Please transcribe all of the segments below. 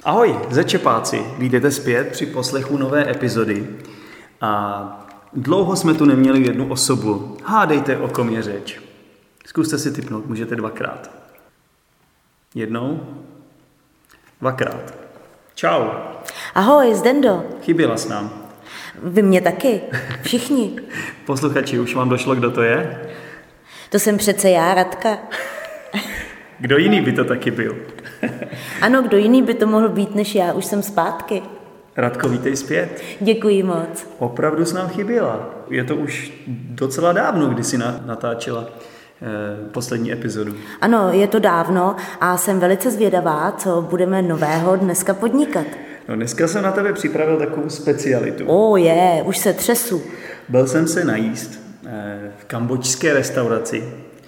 Ahoj, Zečepáci, vítejte zpět při poslechu nové epizody. A dlouho jsme tu neměli jednu osobu. Hádejte, o kom je řeč. Zkuste si tipnout, můžete dvakrát. Jednou, dvakrát. Čau. Ahoj, Zdendo. Chyběla jsi nám. Vy mě taky, všichni. Posluchači, už vám došlo, kdo to je? To jsem přece já, Radka. Kdo jiný by to taky byl? Ano, kdo jiný by to mohl být než já, už jsem zpátky. Radko, vítej zpět. Děkuji moc. Opravdu jsi nám chyběla. Je to už docela dávno, kdy jsi natáčela poslední epizodu. Ano, je to dávno a jsem velice zvědavá, co budeme nového dneska podnikat. No, dneska jsem na tebe připravil takovou specialitu. Už se třesu. Byl jsem se najíst v kambodžské restauraci.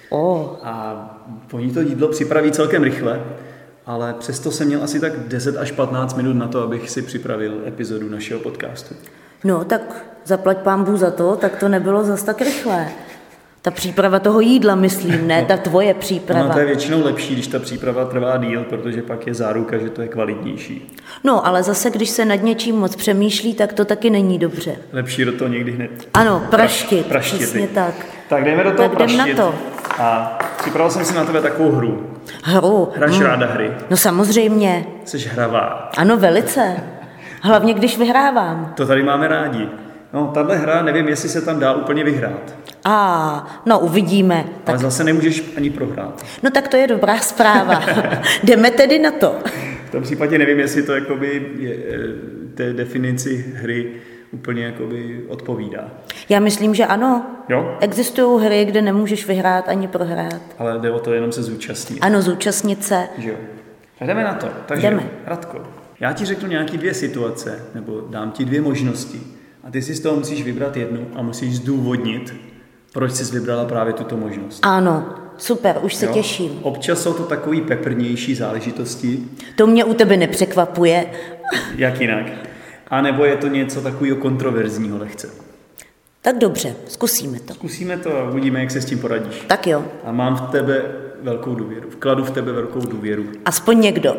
A oni to jídlo připraví celkem rychle, ale přesto jsem měl asi tak 10 až 15 minut na to, abych si připravil epizodu našeho podcastu. No, tak zaplať pánbůh za to, tak to nebylo zas tak rychlé. Ta příprava toho jídla, myslím, ne ta tvoje příprava. No, to je většinou lepší, když ta příprava trvá díl, protože pak je záruka, že to je kvalitnější. No, ale zase, když se nad něčím moc přemýšlí, tak to taky není dobře. Lepší do toho někdy hned. Ano, praštit, přesně tak. Tak jdeme do toho praštit. Tak jdem na to. A připravil jsem si na tebe takovou hru. Hru? Hraš ráda hry? No samozřejmě. Jsi hravá. Ano, velice. Hlavně, když vyhrávám. To tady máme rádi. No, tahle hra, nevím, jestli se tam dá úplně vyhrát. No uvidíme. Ale zase nemůžeš ani prohrát. No tak to je dobrá zpráva. Jdeme tedy na to. V tom případě nevím, jestli to jakoby té definici hry úplně jakoby odpovídá. Já myslím, že ano. Jo? Existují hry, kde nemůžeš vyhrát ani prohrát. Ale jde o to jenom se zúčastnit. Ano, zúčastnit se. Jo. Tak jdeme na to. Takže, jdeme. Radko, já ti řeknu nějaký 2 situace, nebo dám ti 2 možnosti. A ty si z toho musíš vybrat jednu a musíš zdůvodnit, proč jsi vybrala právě tuto možnost. Ano, super, už se těším. Občas jsou to takový peprnější záležitosti. To mě u tebe nepřekvapuje. Jak jinak? A nebo je to něco takového kontroverzního lehce? Tak dobře, zkusíme to. Zkusíme to a uvidíme, jak se s tím poradíš. Tak jo. A mám v tebe velkou důvěru. Vkladu v tebe velkou důvěru. Aspoň někdo.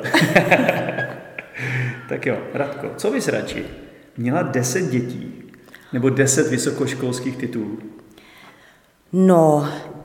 Tak jo, Radko, co bys radši? Měla 10 dětí nebo 10 vysokoškolských titulů? No,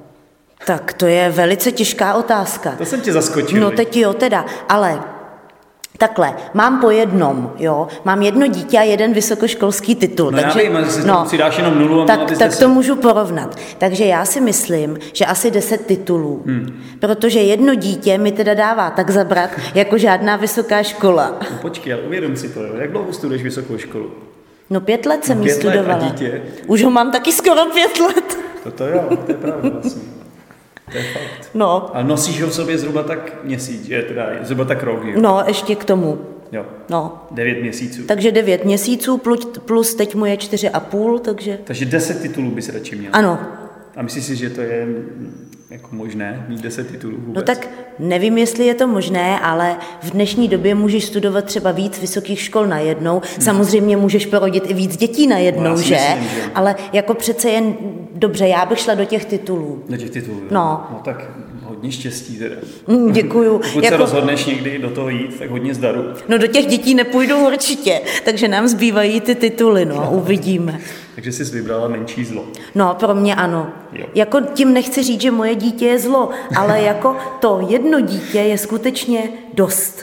tak to je velice těžká otázka. To jsem tě zaskočil. No teď jo teda, ale takhle, mám po jednom, jo, mám jedno dítě a jeden vysokoškolský titul. No takže, já vím, že si dáš jenom 0 a tak to můžu porovnat. Takže já si myslím, že asi 10 titulů, protože jedno dítě mi teda dává tak zabrat, jako žádná vysoká škola. No počkej, ale uvědom si to, jo. Jak dlouho studuješ vysokou školu? No 5 let jsem ji studovala. A dítě? Už ho mám taky skoro 5 let. To jo, to je pravda vlastně. To je fakt. No. Ale nosíš ho v sobě zhruba tak měsíc, teda zhruba tak rok, jo? No, ještě k tomu. Jo. No. 9 měsíců. Takže 9 měsíců plus teď mu je 4,5, takže... Takže 10 titulů bys radši měl. Ano. A myslíš si, že to je jako možné mít 10 titulů vůbec? No tak nevím, jestli je to možné, ale v dnešní době můžeš studovat třeba víc vysokých škol najednou. Samozřejmě můžeš porodit i víc dětí najednou, no, že? Myslím, že? Ale jako přece jen dobře, já bych šla do těch titulů. Do těch titulů, jo? No tak hodně štěstí teda. Děkuju. Pokud se rozhodneš někdy do toho jít, tak hodně zdaru. No do těch dětí nepůjdu určitě, takže nám zbývají ty tituly, no, uvidíme. Takže jsi vybrala menší zlo. No, pro mě ano. Jo. Jako tím nechci říct, že moje dítě je zlo, ale jako to jedno dítě je skutečně dost.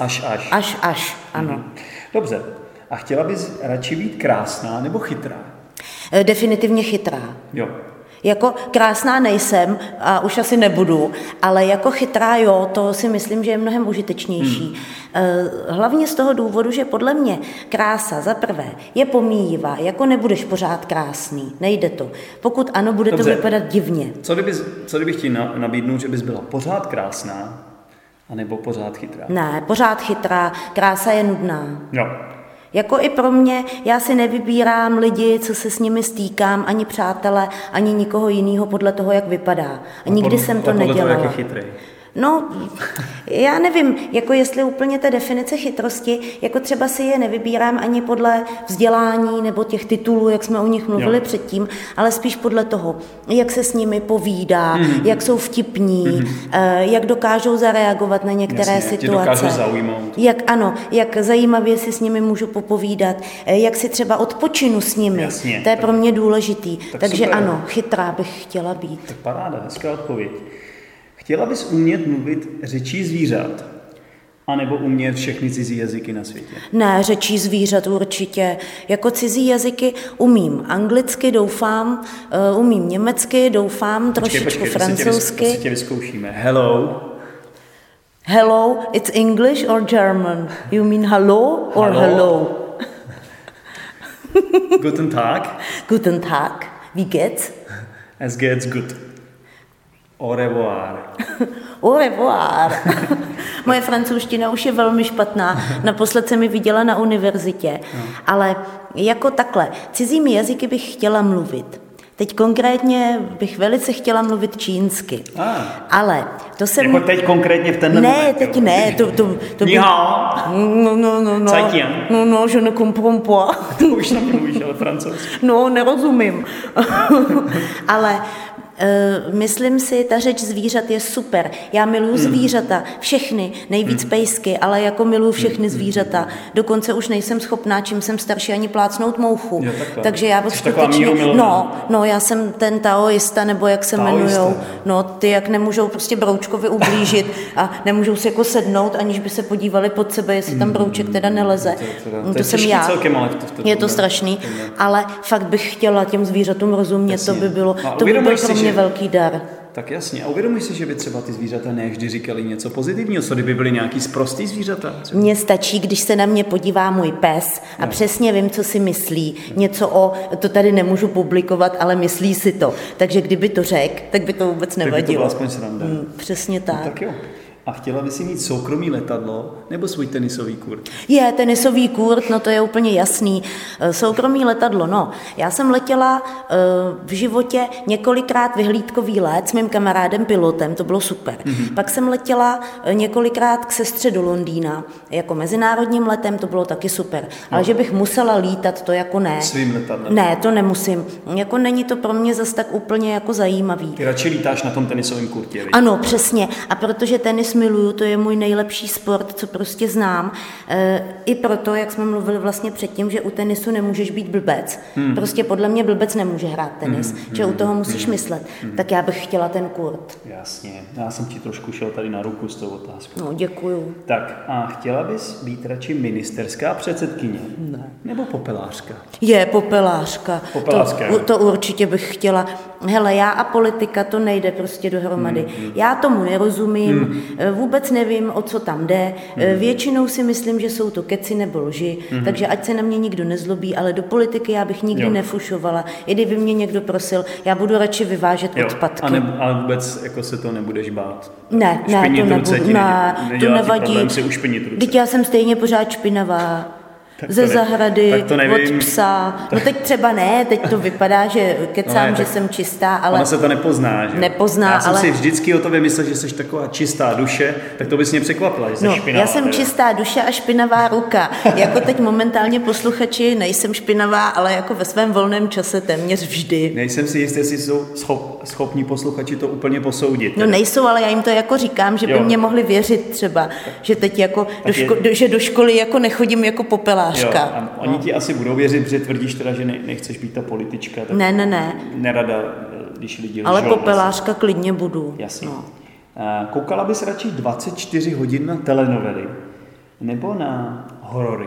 Až, ano. Dobře. A chtěla bys radši být krásná nebo chytrá? Definitivně chytrá. Jo. Jako krásná nejsem a už asi nebudu, ale jako chytrá jo, to si myslím, že je mnohem užitečnější. Hlavně z toho důvodu, že podle mě krása za prvé je pomíjivá, jako nebudeš pořád krásný, nejde to. Pokud ano, bude to vypadat divně. Co kdybych ti nabídnul, že bys byla pořád krásná, anebo pořád chytrá? Ne, pořád chytrá, krása je nudná. Jo. Jako i pro mě, já si nevybírám lidi, co se s nimi stýkám, ani přátele, ani nikoho jiného podle toho, jak vypadá. A nikdy jsem to nedělala. Podle toho, jak je chytrý. No, já nevím, jako jestli úplně ta definice chytrosti, jako třeba si je nevybírám ani podle vzdělání nebo těch titulů, jak jsme o nich mluvili předtím, ale spíš podle toho, jak se s nimi povídá, jak jsou vtipní, jak dokážou zareagovat na některé situace. Dokážou zaujmout. Jak zajímavě si s nimi můžu popovídat, jak si třeba odpočinu s nimi. Jasně, to je pro mě důležitý. Takže super. ano, chytrá bych chtěla být. Tak paráda, hezká odpověď. Chtěla bys umět mluvit řečí zvířat? A nebo umět všechny cizí jazyky na světě? Ne, řečí zvířat určitě. Jako cizí jazyky umím anglicky, doufám, umím německy, doufám, trošičku francouzsky. Počkej, vyzkoušíme. Hello. Hello, it's English or German? You mean hello or hello? Guten Tag. Guten Tag. Wie geht's? Es geht's gut. Au revoir. Au revoir. Moje francouzština už je velmi špatná. Naposled jsem ji viděla na univerzitě. Ale jako takhle, cizími jazyky bych chtěla mluvit. Teď konkrétně bych velice chtěla mluvit čínsky. Ale to jsem... Jako teď konkrétně v tenhle moment? Ne, teď ne. To Ni hao. No. Zajtien. No, je ne comprends pas. To už nemluvíš, ale francouzsky. No, nerozumím. Ale myslím si, ta řeč zvířat je super. Já miluji zvířata, všechny, nejvíc pejsky, ale jako miluji všechny zvířata. Dokonce už nejsem schopná, čím jsem starší, ani plácnout mouchu. Takže já skutečně... No, já jsem ten taoista, nebo jak se jmenujou. No, ty jak nemůžou prostě broučkovi ublížit a nemůžou si jako sednout, aniž by se podívali pod sebe, jestli tam brouček teda neleze. To jsem já. Celkem, ale je to strašný, ale fakt bych chtěla těm zvířatům rozumět, jasně. To by byl pro mě velký dar. Tak jasně. A uvědomuji si, že by třeba ty zvířata ne vždy říkali něco pozitivního, co kdyby byly nějaký sprostý zvířata? Mně stačí, když se na mě podívá můj pes a přesně vím, co si myslí. Něco to tady nemůžu publikovat, ale myslí si to. Takže kdyby to řekl, tak by to vůbec nevadilo. Tak by to byla aspoň sranda. Přesně tak. No, tak jo. A chtěla by si mít soukromý letadlo nebo svůj tenisový kurt? Tenisový kurt, no to je úplně jasný. Soukromý letadlo, no. Já jsem letěla v životě několikrát vyhlídkový let s mým kamarádem pilotem, to bylo super. Pak jsem letěla několikrát k sestře do Londýna jako mezinárodním letem, to bylo taky super. Ale že bych musela lítat, to jako ne. Svým letadlem? Ne, to nemusím. Jako není to pro mě zas tak úplně jako zajímavý. Ty radši lítáš na tom tenisovém kurtě, viď? Ano, přesně. A protože tenis miluju, to je můj nejlepší sport, co prostě znám. I proto, jak jsme mluvili vlastně předtím, že u tenisu nemůžeš být blbec. Prostě podle mě blbec nemůže hrát tenis, že u toho musíš myslet. Tak já bych chtěla ten kurt. Jasně, já jsem ti trošku šel tady na ruku s tou otázkou. No, děkuju. Tak a chtěla bys být radši ministerská předsedkyně? Ne. Nebo popelářka? Popelářka. To určitě bych chtěla. Hele, já a politika, to nejde prostě dohromady. Já tomu nerozumím, vůbec nevím, o co tam jde. Většinou si myslím, že jsou to keci nebo lži, takže ať se na mě nikdo nezlobí, ale do politiky já bych nikdy nefušovala. I kdyby mě někdo prosil, já budu radši vyvážet odpadky. Ale vůbec jako se to nebudeš bát? Ne, to nebudu. To nevadí. Teď já jsem stejně pořád špinavá. Ze zahrady, od psa. No teď třeba ne, teď to vypadá, že kecám, že jsem čistá, ale... Ona se to nepozná, že? Nepozná, já jsem si vždycky o tobě myslel, že jsi taková čistá duše, tak to bys mě překvapila, že jsi špinavá. Já jsem čistá duše a špinavá ruka. Jako teď momentálně posluchači nejsem špinavá, ale jako ve svém volném čase téměř vždy. Nejsem si jistý, jestli jsou schopní posluchači to úplně posoudit. No nejsou, ale já jim to jako říkám, že by mě mohli věřit třeba, že teď jako že do školy jako nechodím jako popelářka. A oni ti asi budou věřit, protože tvrdíš teda, že nechceš být ta politička. Tak ne. Nerada, když lidi ale popelářka klidně budu. Jasně. No. Koukala bys radši 24 hodin na telenovely nebo na horory?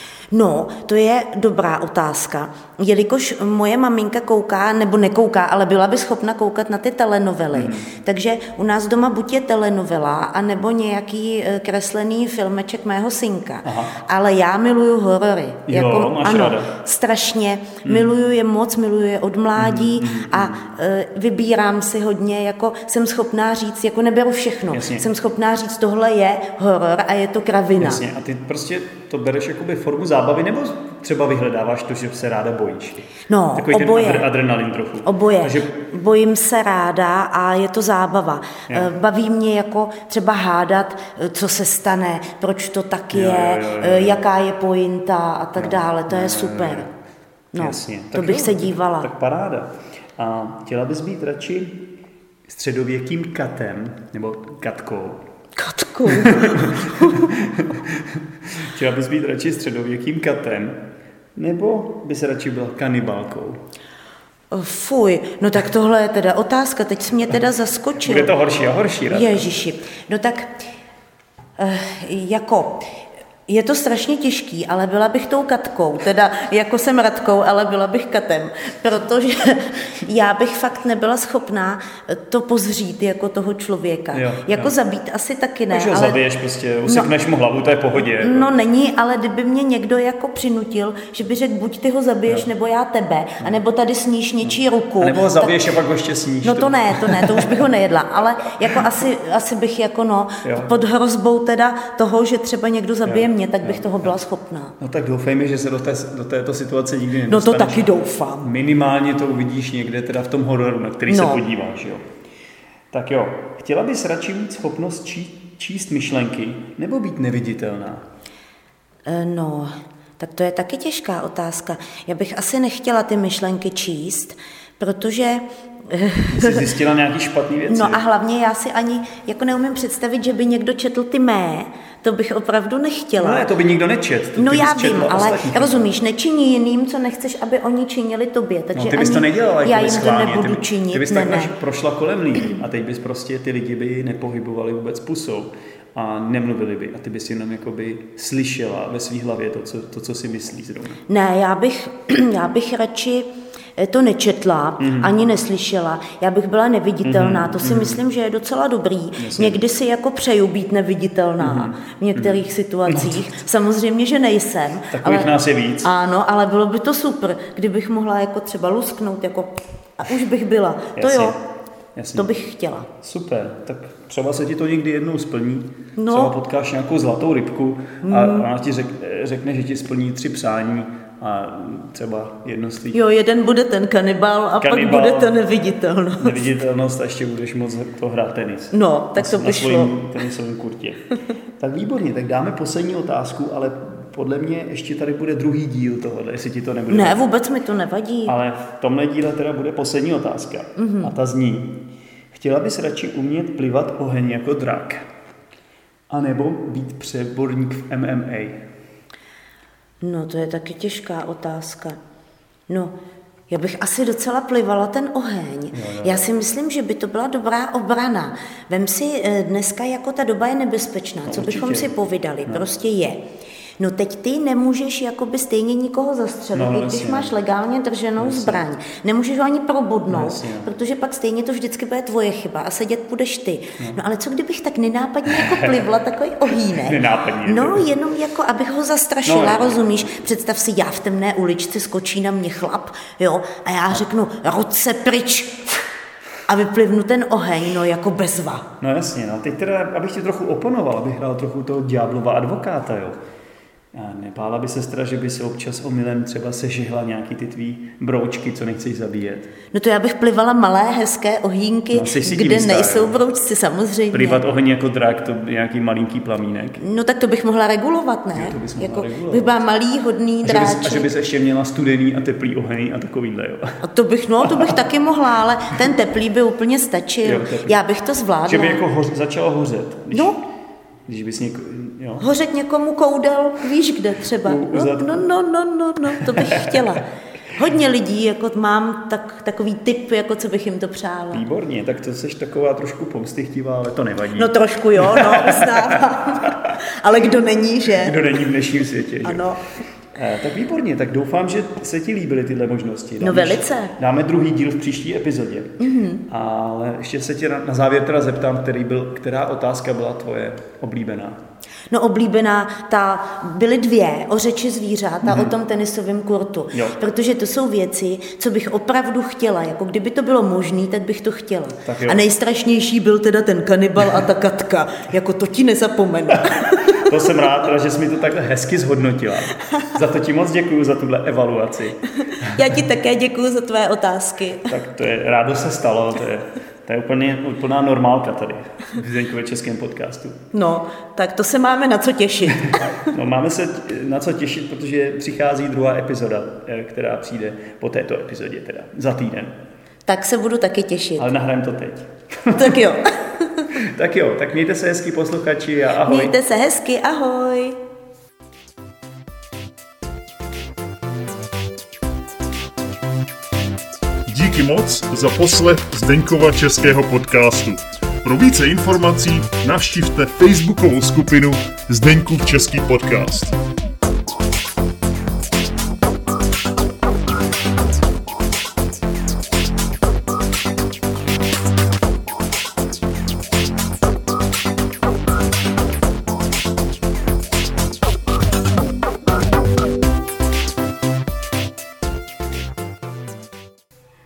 No, to je dobrá otázka. Jelikož moje maminka kouká, nebo nekouká, ale byla by schopna koukat na ty telenovely. Takže u nás doma buď je telenovela, anebo nějaký kreslený filmeček mého synka. Ale já miluju horory. Máš ráda. Strašně. Miluju je moc, miluju je od mládí a vybírám si hodně, jako jsem schopná říct, jako neberu všechno. Jasně. Jsem schopná říct, tohle je horor a je to kravina. Jasně. A ty prostě to bereš jakoby formu zábavy. zábavy, nebo třeba vyhledáváš to, že se ráda bojíš? No, takový oboje. Ten adrenalin trochu. Oboje. Takže... Bojím se ráda a je to zábava. Jo. Baví mě jako třeba hádat, co se stane, proč to tak je, jaká je pointa a tak dále. To je super. No, jasně. to bych se dívala. Tak paráda. A chtěla bys být radši středověkým katem, nebo katkou? Katkou? Chtěla bys být radši středověkým katem, nebo bys radši byla kanibalkou? Fuj, no tak tohle je teda otázka, teď jsi mě teda zaskočil. Bude to horší a horší. Rada. Ježiši, no tak jako... Je to strašně těžký, ale byla bych tou katkou, teda jako jsem Radkou, ale byla bych katem, protože já bych fakt nebyla schopná to pozřít jako toho člověka. Jo. Zabít asi taky ne. Takže ale... zabiješ prostě, usekneš mu hlavu, to je v pohodě. Jako. No není, ale kdyby mě někdo jako přinutil, že by řekl, buď ty ho zabiješ, nebo já tebe, anebo tady sníš něčí ruku. A nebo ho zabiješ a pak ho ještě sníš. No to ne, to už bych ho nejedla, ale jako asi bych jako pod hrozbou teda toho, že třeba někdo zabije mě, tak bych toho byla schopná. No tak doufejme, že se do této situace nikdy nedostaneš. No to taky doufám. Minimálně to uvidíš někde teda v tom hororu, na který se podíváš, jo. Tak jo, chtěla bys radši mít schopnost číst myšlenky, nebo být neviditelná? No, tak to je taky těžká otázka. Já bych asi nechtěla ty myšlenky číst, protože... Jsi zjistila nějaký špatný věci? No a hlavně já si ani jako neumím představit, že by někdo četl ty mé. To bych opravdu nechtěla. No ne, to by nikdo nečet. No já vím, ale rozumíš, nečiní jiným, co nechceš, aby oni činili tobě. Takže no, ty bys to nedělala, já jim to nebudu činit. Ty bys tak prošla kolem lidí a teď bys prostě ty lidi by nepohybovali vůbec pusou a nemluvili by a ty bys jenom jakoby slyšela ve svý hlavě to, co si myslí zrovna. Ne, já bych radši to nečetla, ani neslyšela. Já bych byla neviditelná, to si myslím, že je docela dobrý. Jasně. Někdy si jako přeju být neviditelná v některých situacích. Samozřejmě, že nejsem. Takových nás je víc. Ano, ale bylo by to super, kdybych mohla jako třeba lusknout jako, a už bych byla. Jasně. To jo, jasně. To bych chtěla. Super, tak třeba se ti to někdy jednou splní. No. Třeba potkáš nějakou zlatou rybku a ona ti řekne, že ti splní 3 přání. A třeba jedno z těch... Jo, jeden bude ten kanibal a pak bude ta neviditelnost. Neviditelnost a ještě budeš moc to hrát tenis. No, tak to by šlo. Na svým tenisovém kurtě. Tak výborně, tak dáme poslední otázku, ale podle mě ještě tady bude druhý díl tohohle, jestli ti to nebude. Ne, vůbec mi to nevadí. Ale v tomhle díle teda bude poslední otázka. A ta zní, chtěla bys radši umět plivat oheň jako drak? A nebo být přeborník v MMA? No, to je taky těžká otázka. No, já bych asi docela plivala ten oheň. Jo. Já si myslím, že by to byla dobrá obrana. Vem si, dneska jako ta doba je nebezpečná, co bychom si povídali, prostě je. No teď ty nemůžeš jakoby stejně nikoho zastřelit, i když máš legálně drženou zbraň. Nemůžeš ho ani probudnout, protože pak stejně to vždycky bude tvoje chyba a sedět budeš ty. No ale co kdybych tak nenápadně jako plivla takový ohýnek? Nenápadně. No jenom jako, abych ho zastrašila, rozumíš? Představ si, já v temné uličce skočí na mě chlap, jo, a já řeknu, roď se pryč. A vyplivnu ten oheň, no jako bezva. No jasně, no teď teda, abych ti trochu oponoval, abych hrál trochu toho ďáblova advokáta, jo. A nebála by se teda, že by se občas omylem třeba sežihla nějaký ty tvý broučky, co nechceš zabíjet? No to já bych plivala malé, hezké ohýnky, kde jistá, nejsou broučci, samozřejmě. Plivat oheň jako drak, to nějaký malinký plamínek. No tak to bych mohla regulovat, ne? Jo, to bys jako, regulovat. Bych byla malý, hodný dráček. A že bys ještě měla studený a teplý oheň a takovýhle, jo? A to bych taky mohla, ale ten teplý by úplně stačil. Jo, já bych to zvládla. Že by jako začalo hořet. Když bys hořet někomu koudel, víš kde třeba. No, to bych chtěla. Hodně lidí, jako mám takový typ, jako co bych jim to přála. Výborně, tak to jsi taková trošku pomstychtivá, ale to nevadí. No trošku jo, uznávám. Ale kdo není, že? Kdo není v dnešním světě, že? Ano. Tak výborně, tak doufám, že se ti líbily tyhle možnosti. No velice. Dáme druhý díl v příští epizodě. Ale ještě se tě na závěr teda zeptám, která otázka byla tvoje oblíbená? No oblíbená, byly 2 o řeči zvířat a o tom tenisovém kurtu. Jo. Protože to jsou věci, co bych opravdu chtěla. Jako kdyby to bylo možné, tak bych to chtěla. A nejstrašnější byl teda ten kanibal a ta katka. Jako to ti nezapomenu. To jsem rád, že jsi mi to takhle hezky zhodnotila. Za to ti moc děkuju, za tuhle evaluaci. Já ti také děkuju za tvé otázky. Tak to je, rádo se stalo, to je úplná normálka tady v Zdeňkově českém podcastu. No, tak to se máme na co těšit. No, máme se na co těšit, protože přichází druhá epizoda, která přijde po této epizodě, teda za týden. Tak se budu taky těšit. Ale nahrajeme to teď. Tak jo. tak mějte se hezky, posluchači, a ahoj. Mějte se hezky, ahoj. Díky moc za poslech Zdeňkova českého podcastu. Pro více informací navštivte facebookovou skupinu Zdeňkův český podcast.